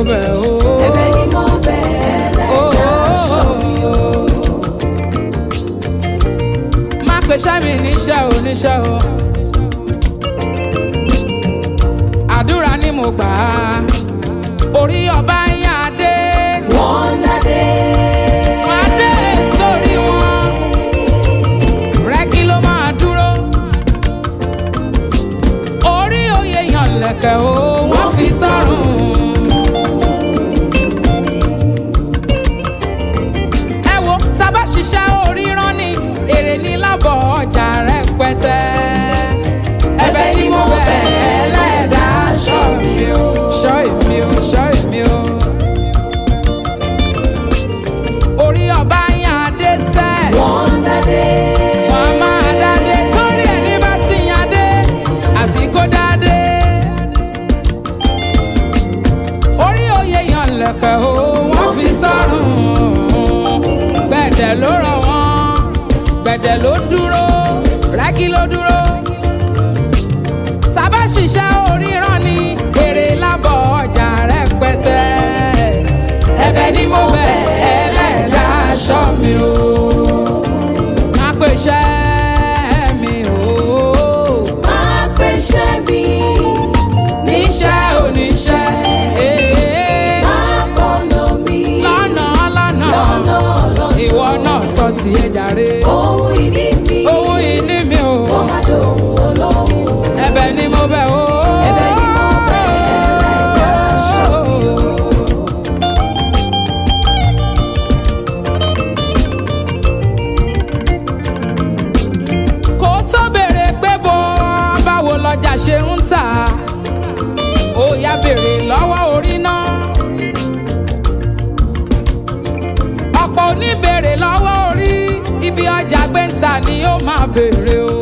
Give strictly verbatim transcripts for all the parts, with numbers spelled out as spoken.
bẹ̀ o. ẹ̀bẹ̀ ni mo bẹ̀ ẹlẹ́dàá ṣọ́ mi o. Má pe iṣẹ́ mi níṣẹ́ oníṣẹ́ o. Àdúrà ni mo gbà á. Orí ọba yín adé. Wọ́n dádé. Adé sórí wọn. Rẹ́gí ló máa dúró. Orí oyè yàn lẹ̀kẹ̀ o. Wọ́n fi sọ́rùn. Ẹ wo tá bá ṣiṣẹ́ orí rán ni èrè ní lábọ̀ ọjà rẹpẹtẹ. Ẹ̀bẹ̀ ni mo bẹ̀ ẹlẹ́dàá ṣọ́ mi o. Ṣọ́ èmi o, ṣọ́ èmi o. Orí ọba yín adé sẹ́. Wọ́n dádé. Wọ́n máa dádé torí ẹni bá ti yan dé àfi kó dádé. Orí oyè yan lẹ̀kẹ̀ o, wọ́n fi sọ́rùn. Gbẹ̀dẹ̀ ló rọ̀ wọ́n, gbẹ̀dẹ̀ ló dúró, rẹ́gí ló dúró. Sábà ṣiṣẹ́ oríran ni èrè lábọ̀ ọjà rẹpẹtẹ. Ẹ̀bẹ̀ ni mo bẹ̀ ẹlẹ́dàá ṣọ́ mi o. Má pe iṣẹ́ mi o. Má pe iṣẹ́ mi Níṣẹ́ oníṣẹ́. Má kọ̀nà mi Lọ́nà lọ́nà. lọ́nà lọ́nà. Ìwọ náà sọ tiẹ̀ jàre. Ohun ìní mi Ohun ìní mi o. kó má dòun Ọlọ́run. Ẹ̀bẹ̀ ni mo bẹ̀ o. Ẹ̀bẹ̀ ni mo bẹ̀ ẹlẹ́dàá ṣọ́ mi o. Kò tó béèrè pé bó báwo lọjà ṣe ń tà. Ó yá béèrè lọ́wọ́ orí náà. Ọ̀pọ̀ ò ní béèrè lọ́wọ́ orí. Ibi ọjà gbé ń tà ni ó máa béèrè o.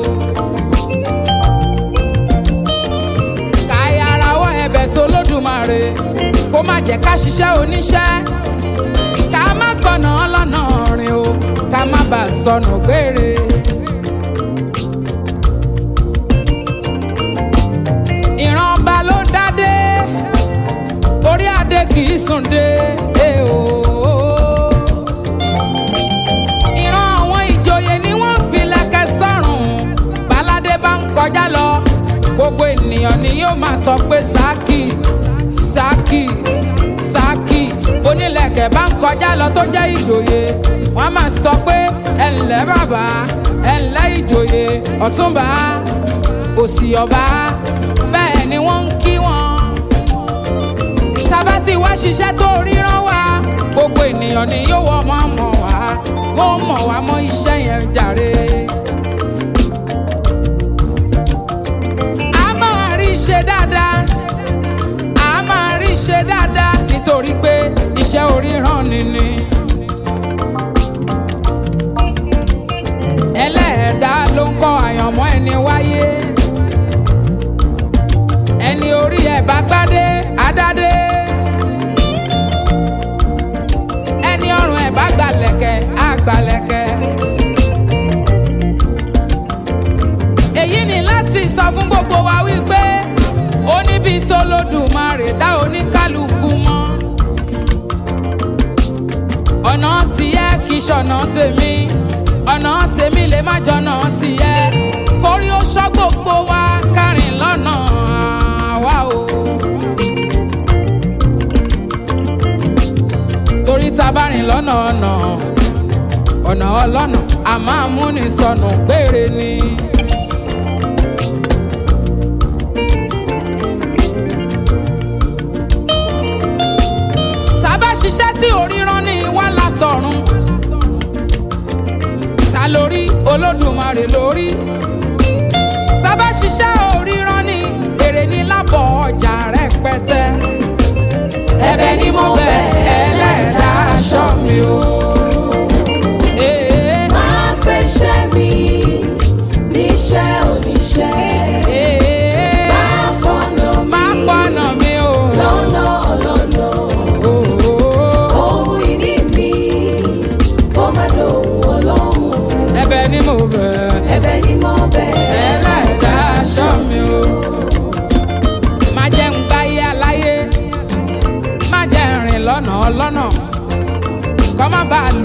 Káyà ara wọ ẹ̀bẹ̀ s'Olódùmarè. Kó má jẹ́ ká ṣiṣẹ́ oníṣẹ́. Ká má gbọ̀nà ọlọ́nà rìn o. Ká má bàa sọnù gbére. Ìran ọba ló ń dádé. Orí adé kì í sùn dé. Eh, oh. Ìran àwọn ìjòyè ni wọ́n fi lẹ́kẹ̀ sọ́rùn. Báládé bá ń kọjá lọ. Gbogbo ènìyàn ni yóò máa sọ pé sákì sákì sákì. Onílẹ̀kẹ̀ bá ń kọjá lọ tó jẹ́ ìjòyè. Wọ́n máa sọ pé ẹ ǹlẹ́ bàbá ẹ ǹlẹ́ ìjòyè ọ̀túnba òsì ọba. Bẹ́ẹ̀ ni wọ́n ń kí wọn. Tábà tí wá ṣiṣẹ́ tó ríran wá. Gbogbo ènìyàn ni yóò wọ́n mọ̀ mọ̀ wá. Wọ́n mọ̀ wá mọ́ iṣẹ́ yẹn jàre. A máa rí ṣe dáadáa. A máa rí ṣe dáadáa nítorí pé iṣẹ́ oríran ni ni. Ẹlẹ́ẹ̀dá ló ń kọ́ àyànmọ́ ẹni wáyé. Ẹni orí ẹ̀ bá gbádé adádé. Ẹni ọrùn ẹ̀ bá gbalẹ̀kẹ̀ àgbàlẹ̀kẹ̀. Èyí ni láti sọ fún gbogbo wa wípé ó níbi tó l'Olódùmarè dá oníkálukú mọ́. Ọ̀nà tiẹ̀ kì í ṣọ̀nà tèmi. Ọ̀nà tèmi lè má jọ̀nà tiẹ̀. Kórí ó ṣọ́ gbogbo wa kárìn lọ́nà wa o. Torí tá bá rìn lọ́nà ọ̀nà ọ̀nà ọlọ́nà a máa múni sọnù gbére ni. Sábà ṣiṣẹ́ tí oríran ní wá látọ̀run. Ta lórí Olódùmarè lórí. Sábà ṣiṣẹ́ oríran ní èrè ní lábọ̀ ọjà rẹpẹtẹ. Ẹ̀bẹ̀ ni mo bẹ̀ ẹlẹ́dàá ṣọ́ mi o. Eh, Má pe iṣẹ́ mi níṣẹ́ oníṣẹ́. eh, Má kọ̀nà Má mi pọ̀nà mi o. lọ́nà lọ́nà. Oh, oh. Ohun ìní mi kó má dòun Ọlọ́run. Ẹ̀bẹ̀ ni mo bẹ̀ Ẹ̀bẹ̀ ni mo bẹ̀ ẹlẹ́dàá ṣọ́ mi o. Má jẹ́ ń gbáyé aláyé. Má jẹ́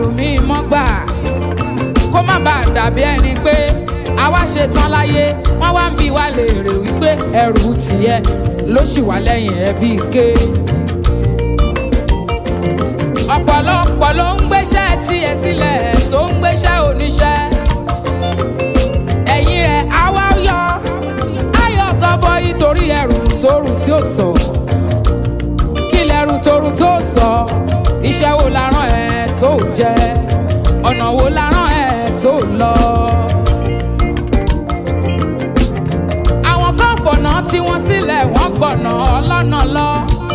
ẹlòmíì mọ́gbà kó má bàa dàbí ẹni pé àwa ṣe tán láyé wọ́n wá ń bi wá léèrè wípé ẹrù tiẹ̀ ló ṣì wà lẹ́yìn ẹbí ké. ọ̀pọ̀lọpọ̀ ló ń gbéṣẹ́ tiẹ̀ sílẹ̀ tó ń gbéṣẹ́ oníṣẹ́ ẹ̀yìn rẹ̀ àwa yọ ayọ̀ gọbọi torí ẹrù tóru tí ó sọ kí lẹ́rù tóru tó sọ iṣẹ́ wo la rán ẹ tó jẹ ọ̀nà wo la rán ẹ tó lọ. àwọn kan fọ̀nà tí wọ́n sílẹ̀ wọ́n gbọ̀nà ọlọ́nà lọ.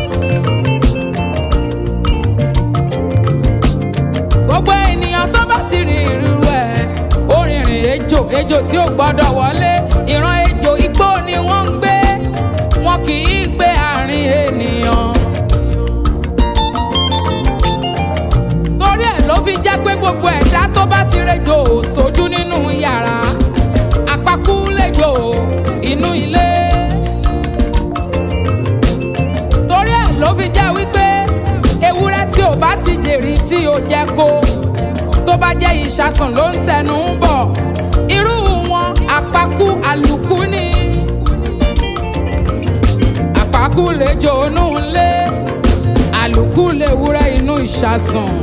gbogbo ènìyàn tó bá ti rìn irú ẹ̀ ó rìnrìn ejò ejò tí ó gbọ́dọ̀ wọlé ìran ejò igbó ni wọ́n ń gbé wọn kì í gbé àárín ènìyàn. torí ẹ̀ ló fi jẹ́ pé gbogbo ẹ̀dá tó bá ti rejò sójú nínú yàrá àpákú lejò inú ilé. torí ẹ̀ ló fi jẹ́ wípé ewúrẹ́ tí ò bá ti jèrè tí ó jẹ́ kó tó bá jẹ́ ìṣàsùn ló ń tẹnu ń bọ̀ irú wọn àpákú àlùkù ni. àpákú lejò inú ilé àlùkù lewúrẹ́ inú ìṣàsùn.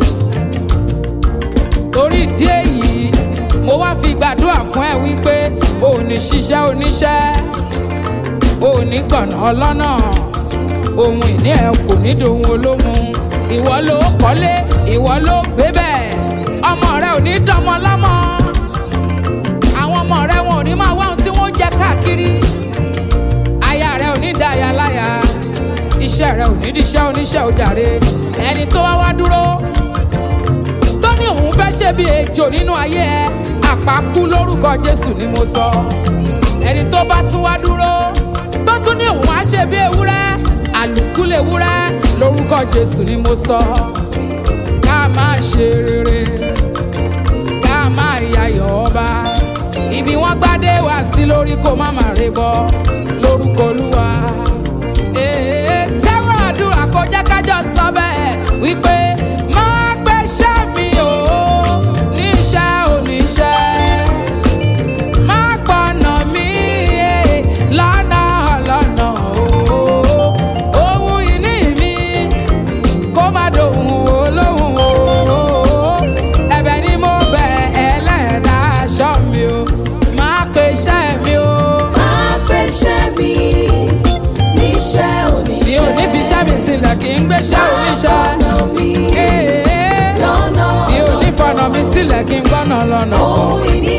torí ìdí èyí mo wá fi gbàdúrà fún ẹ wípé o ò ní ṣiṣẹ́ oníṣẹ́ o ò ní gbọ̀nà ọlọ́nà ohun ìní ẹ kò ní dohun olóhun ìwọ ló kọ́lé ìwọ ló gbé bẹ́ẹ̀ ọmọ rẹ ò ní dánmọ́ lámọ́ àwọn ọmọ rẹ wọn ò ní máa wá ohun tí wọ́n jẹ káàkiri aya rẹ ò ní da aya láya iṣẹ́ rẹ ò ní díṣẹ́ oníṣẹ́ ojàre ẹni tó wá wá dúró tó ní òun fẹ́ ṣe bí ejò nínú ayé ẹ àpákú lórúkọ Jésù ni mo sọ ẹni tó bá tún wá dúró tó tún ní òun á ṣe bí ewúrẹ́ àlùkù lewúrẹ́ lórúkọ Jésù ni mo sọ ká máa ṣe rere ká máa yayọ̀ ọba ibi wọ́n gbádé wá sí lórí kó má má rè bọ́ lórúkọ Olúwa. tẹ́wọ̀n àdúrà kó jẹ́ kájọ sọ bẹ́ẹ̀ wípé má gbéṣẹ́ mi o níṣẹ́ oníṣẹ́ má gbọ́nà mi lọ́nà lọ́nà o ohun ìní mi kó má dohun olóhùn o ẹ̀bẹ̀ ni mo bẹ̀ Ẹlẹ́dàá ṣọ́ mi o má gbéṣẹ́ mi o. má gbéṣẹ́ mi níṣẹ́ oníṣẹ́. mi ò ní fi iṣẹ́ mi sílẹ̀ kí n gbéṣẹ́ oníṣẹ́. mi ò ní fọ̀nà mi sílẹ̀ kí n gbọ́nà lọ́nà. ohun ìní